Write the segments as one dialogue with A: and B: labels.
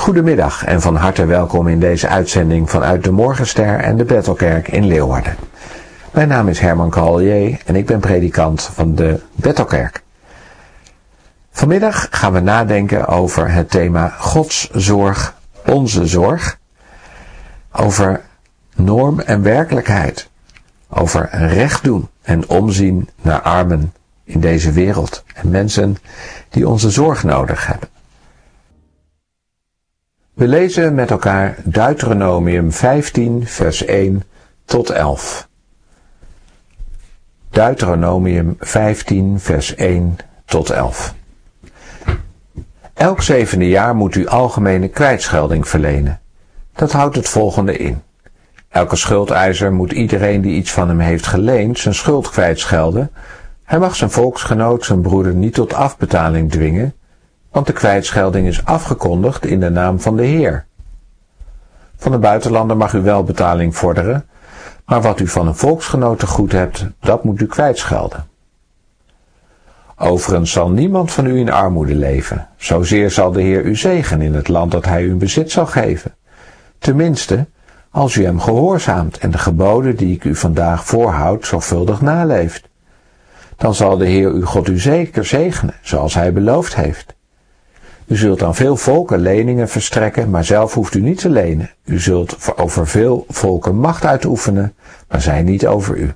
A: Goedemiddag en van harte welkom in deze uitzending vanuit de Morgenster en de Bethelkerk in Leeuwarden. Mijn naam is Herman Carlier en ik ben predikant van de Bethelkerk. Vanmiddag gaan we nadenken over het thema Gods zorg, onze zorg. Over norm en werkelijkheid. Over recht doen en omzien naar armen in deze wereld en mensen die onze zorg nodig hebben. We lezen met elkaar Deuteronomium 15 vers 1 tot 11. Deuteronomium 15 vers 1 tot 11. Elk 7e jaar moet u algemene kwijtschelding verlenen. Dat houdt het volgende in. Elke schuldeiser moet iedereen die iets van hem heeft geleend zijn schuld kwijtschelden. Hij mag zijn volksgenoot, zijn broeder niet tot afbetaling dwingen, want de kwijtschelding is afgekondigd in de naam van de Heer. Van de buitenlander mag u wel betaling vorderen, maar wat u van een volksgenoot te goed hebt, dat moet u kwijtschelden. Overigens zal niemand van u in armoede leven, zozeer zal de Heer u zegenen in het land dat hij u in bezit zal geven. Tenminste, als u hem gehoorzaamt en de geboden die ik u vandaag voorhoud zorgvuldig naleeft. Dan zal de Heer uw God u zeker zegenen, zoals hij beloofd heeft. U zult aan veel volken leningen verstrekken, maar zelf hoeft u niet te lenen. U zult over veel volken macht uitoefenen, maar zij niet over u.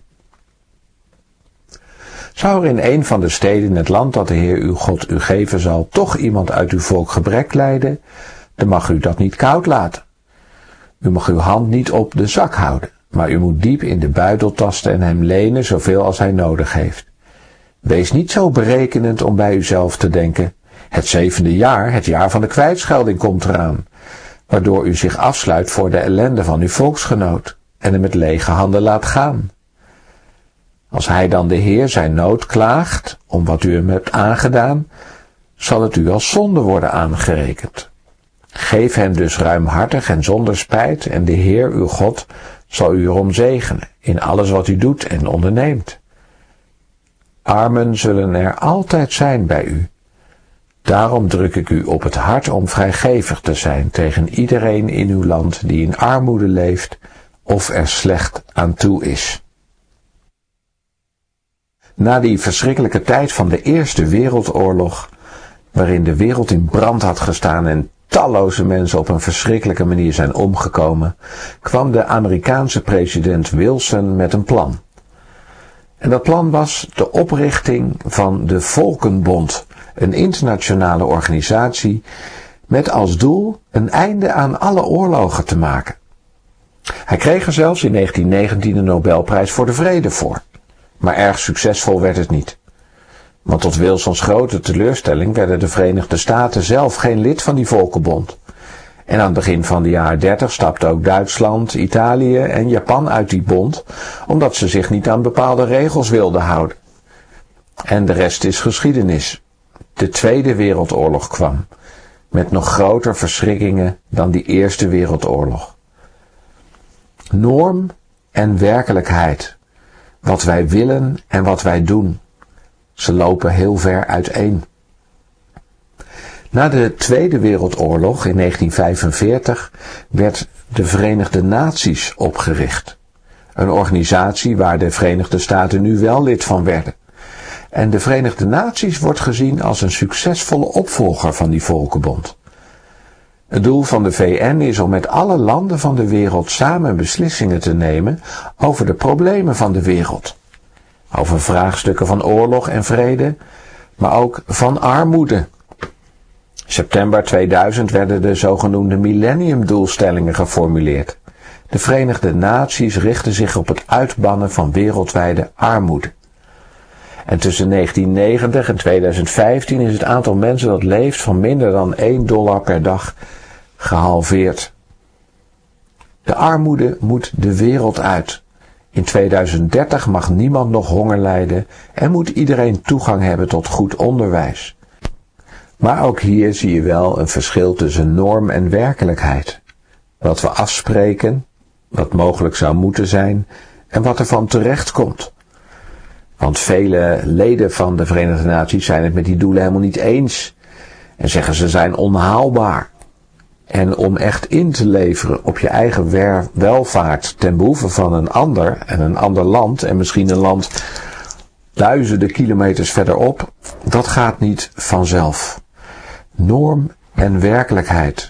A: Zou er in een van de steden in het land dat de Heer uw God u geven zal, toch iemand uit uw volk gebrek lijden, dan mag u dat niet koud laten. U mag uw hand niet op de zak houden, maar u moet diep in de buidel tasten en hem lenen zoveel als hij nodig heeft. Wees niet zo berekenend om bij uzelf te denken, het 7e jaar, het jaar van de kwijtschelding komt eraan, waardoor u zich afsluit voor de ellende van uw volksgenoot en hem met lege handen laat gaan. Als hij dan de Heer zijn nood klaagt om wat u hem hebt aangedaan, zal het u als zonde worden aangerekend. Geef hem dus ruimhartig en zonder spijt en de Heer uw God zal u erom zegenen in alles wat u doet en onderneemt. Armen zullen er altijd zijn bij u. Daarom druk ik u op het hart om vrijgevig te zijn tegen iedereen in uw land die in armoede leeft of er slecht aan toe is. Na die verschrikkelijke tijd van de Eerste Wereldoorlog, waarin de wereld in brand had gestaan en talloze mensen op een verschrikkelijke manier zijn omgekomen, kwam de Amerikaanse president Wilson met een plan. En dat plan was de oprichting van de Volkenbond, een internationale organisatie met als doel een einde aan alle oorlogen te maken. Hij kreeg er zelfs in 1919 een Nobelprijs voor de Vrede voor, maar erg succesvol werd het niet. Want tot Wilsons grote teleurstelling werden de Verenigde Staten zelf geen lid van die Volkenbond. En aan het begin van de jaren 30 stapten ook Duitsland, Italië en Japan uit die bond, omdat ze zich niet aan bepaalde regels wilden houden. En de rest is geschiedenis. De Tweede Wereldoorlog kwam, met nog groter verschrikkingen dan die Eerste Wereldoorlog. Norm en werkelijkheid, wat wij willen en wat wij doen, ze lopen heel ver uiteen. Na de Tweede Wereldoorlog in 1945 werd de Verenigde Naties opgericht. Een organisatie waar de Verenigde Staten nu wel lid van werden. En de Verenigde Naties wordt gezien als een succesvolle opvolger van die Volkenbond. Het doel van de VN is om met alle landen van de wereld samen beslissingen te nemen over de problemen van de wereld. Over vraagstukken van oorlog en vrede, maar ook van armoede. September 2000 werden de zogenoemde millenniumdoelstellingen geformuleerd. De Verenigde Naties richten zich op het uitbannen van wereldwijde armoede. En tussen 1990 en 2015 is het aantal mensen dat leeft van minder dan $1 per dag gehalveerd. De armoede moet de wereld uit. In 2030 mag niemand nog honger lijden en moet iedereen toegang hebben tot goed onderwijs. Maar ook hier zie je wel een verschil tussen norm en werkelijkheid. Wat we afspreken, wat mogelijk zou moeten zijn en wat er van terecht komt. Want vele leden van de Verenigde Naties zijn het met die doelen helemaal niet eens en zeggen ze zijn onhaalbaar. En om echt in te leveren op je eigen welvaart ten behoeve van een ander en een ander land en misschien een land duizenden kilometers verderop, dat gaat niet vanzelf. Norm en werkelijkheid.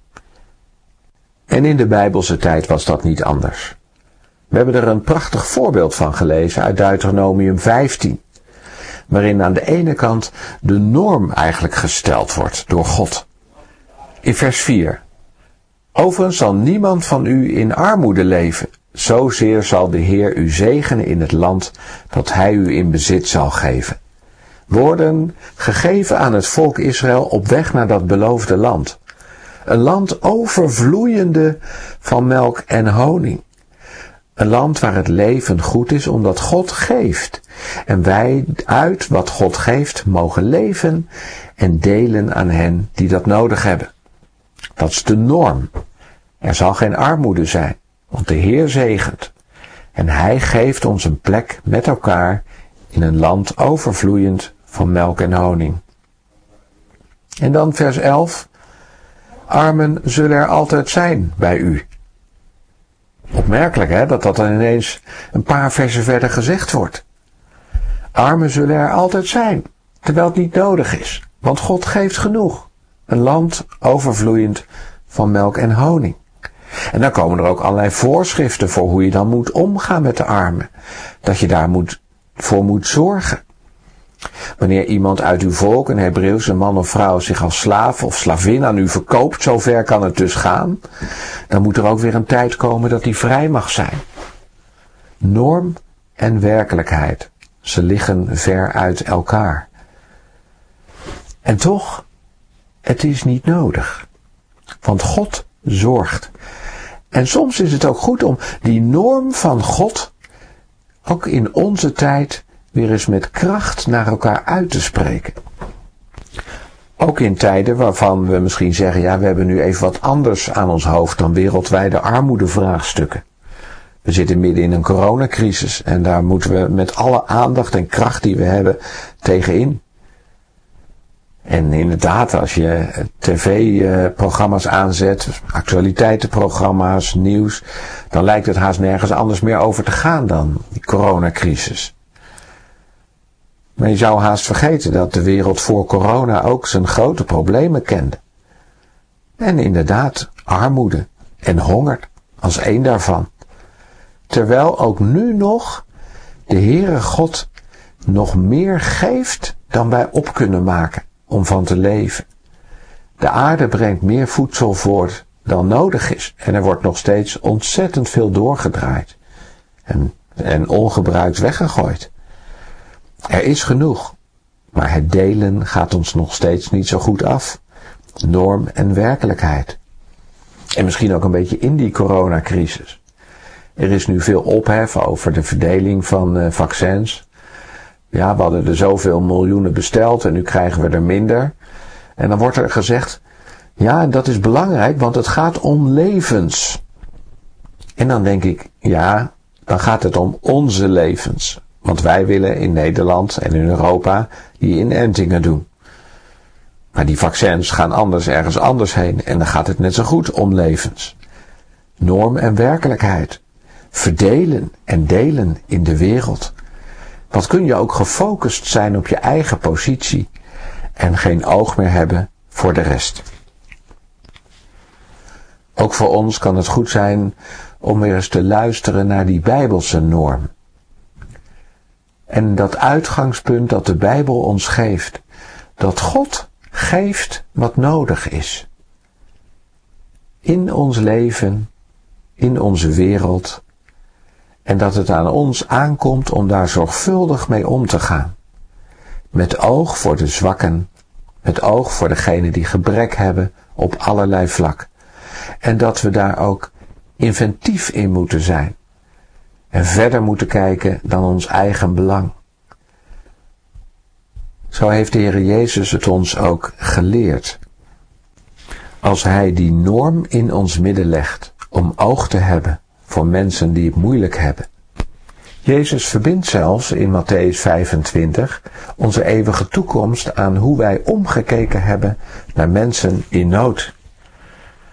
A: En in de Bijbelse tijd was dat niet anders. We hebben er een prachtig voorbeeld van gelezen uit Deuteronomium 15. Waarin aan de ene kant de norm eigenlijk gesteld wordt door God. In vers 4. Overigens zal niemand van u in armoede leven. Zozeer zal de Heer u zegenen in het land dat hij u in bezit zal geven. Woorden gegeven aan het volk Israël op weg naar dat beloofde land. Een land overvloeiende van melk en honing. Een land waar het leven goed is omdat God geeft. En wij uit wat God geeft mogen leven en delen aan hen die dat nodig hebben. Dat is de norm. Er zal geen armoede zijn, want de Heer zegent. En hij geeft ons een plek met elkaar in een land overvloeiend van melk en honing. En dan vers 11. Armen zullen er altijd zijn bij u. Opmerkelijk hè, dat dan ineens een paar versen verder gezegd wordt. Armen zullen er altijd zijn, terwijl het niet nodig is, want God geeft genoeg. Een land overvloeiend van melk en honing. En dan komen er ook allerlei voorschriften voor hoe je dan moet omgaan met de armen. Dat je daar voor moet zorgen. Wanneer iemand uit uw volk, een Hebreeuwse man of vrouw, zich als slaaf of slavin aan u verkoopt, zover kan het dus gaan, dan moet er ook weer een tijd komen dat hij vrij mag zijn. Norm en werkelijkheid, ze liggen ver uit elkaar. En toch, het is niet nodig. Want God zorgt. En soms is het ook goed om die norm van God ook in onze tijd weer eens met kracht naar elkaar uit te spreken. Ook in tijden waarvan we misschien zeggen, ja, we hebben nu even wat anders aan ons hoofd dan wereldwijde armoedevraagstukken. We zitten midden in een coronacrisis en daar moeten we met alle aandacht en kracht die we hebben tegenin. En inderdaad, als je tv-programma's aanzet, actualiteitenprogramma's, nieuws, dan lijkt het haast nergens anders meer over te gaan dan die coronacrisis. Maar je zou haast vergeten dat de wereld voor corona ook zijn grote problemen kende. En inderdaad, armoede en honger als één daarvan. Terwijl ook nu nog de Heere God nog meer geeft dan wij op kunnen maken om van te leven. De aarde brengt meer voedsel voort dan nodig is. En er wordt nog steeds ontzettend veel doorgedraaid. En ongebruikt weggegooid. Er is genoeg. Maar het delen gaat ons nog steeds niet zo goed af. Norm en werkelijkheid. En misschien ook een beetje in die coronacrisis. Er is nu veel ophef over de verdeling van vaccins. Ja, we hadden er zoveel miljoenen besteld en nu krijgen we er minder. En dan wordt er gezegd, ja, en dat is belangrijk, want het gaat om levens. En dan denk ik, ja, dan gaat het om onze levens. Want wij willen in Nederland en in Europa die inentingen doen. Maar die vaccins gaan anders ergens anders heen en dan gaat het net zo goed om levens. Norm en werkelijkheid. Verdelen en delen in de wereld. Wat kun je ook gefocust zijn op je eigen positie en geen oog meer hebben voor de rest. Ook voor ons kan het goed zijn om weer eens te luisteren naar die Bijbelse norm. En dat uitgangspunt dat de Bijbel ons geeft. Dat God geeft wat nodig is. In ons leven, in onze wereld. En dat het aan ons aankomt om daar zorgvuldig mee om te gaan. Met oog voor de zwakken. Met oog voor degenen die gebrek hebben op allerlei vlak. En dat we daar ook inventief in moeten zijn. En verder moeten kijken dan ons eigen belang. Zo heeft de Heer Jezus het ons ook geleerd. Als Hij die norm in ons midden legt om oog te hebben voor mensen die het moeilijk hebben. Jezus verbindt zelfs in Mattheüs 25 onze eeuwige toekomst aan hoe wij omgekeken hebben naar mensen in nood.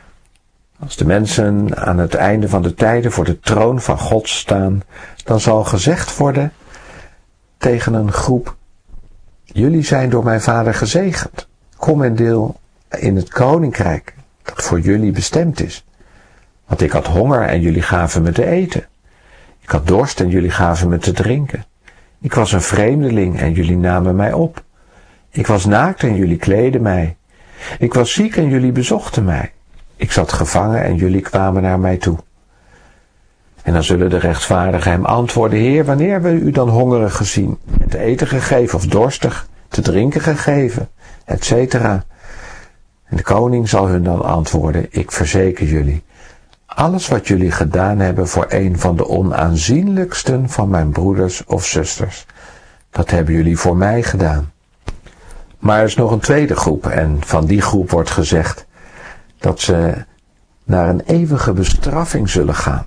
A: Als de mensen aan het einde van de tijden voor de troon van God staan, dan zal gezegd worden tegen een groep: jullie zijn door mijn Vader gezegend. Kom en deel in het koninkrijk dat voor jullie bestemd is. Want ik had honger en jullie gaven me te eten. Ik had dorst en jullie gaven me te drinken. Ik was een vreemdeling en jullie namen mij op. Ik was naakt en jullie kleden mij. Ik was ziek en jullie bezochten mij. Ik zat gevangen en jullie kwamen naar mij toe. En dan zullen de rechtvaardigen hem antwoorden: Heer, wanneer hebben we u dan hongerig gezien, te eten gegeven of dorstig, te drinken gegeven, etc. En de koning zal hun dan antwoorden: ik verzeker jullie, alles wat jullie gedaan hebben voor een van de onaanzienlijksten van mijn broeders of zusters, dat hebben jullie voor mij gedaan. Maar er is nog een tweede groep en van die groep wordt gezegd dat ze naar een eeuwige bestraffing zullen gaan.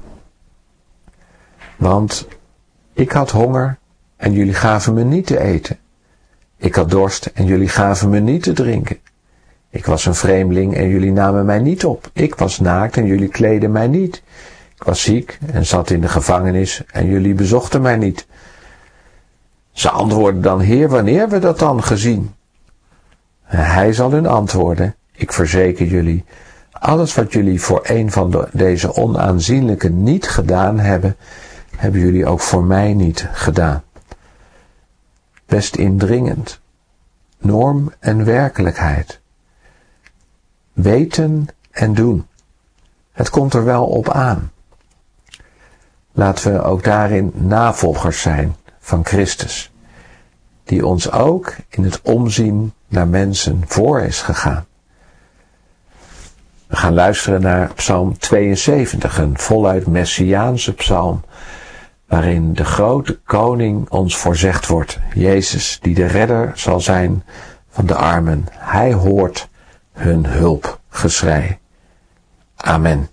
A: Want ik had honger en jullie gaven me niet te eten. Ik had dorst en jullie gaven me niet te drinken. Ik was een vreemdeling en jullie namen mij niet op. Ik was naakt en jullie kleden mij niet. Ik was ziek en zat in de gevangenis en jullie bezochten mij niet. Ze antwoorden dan: Heer, wanneer hebben we dat dan gezien? Hij zal hun antwoorden: ik verzeker jullie, alles wat jullie voor een van deze onaanzienlijke niet gedaan hebben, hebben jullie ook voor mij niet gedaan. Best indringend. Norm en werkelijkheid. Weten en doen. Het komt er wel op aan. Laten we ook daarin navolgers zijn van Christus, die ons ook in het omzien naar mensen voor is gegaan. We gaan luisteren naar Psalm 72, een voluit messiaanse psalm, waarin de grote koning ons voorzegd wordt, Jezus, die de redder zal zijn van de armen. Hij hoort hun hulpgeschrei. Amen.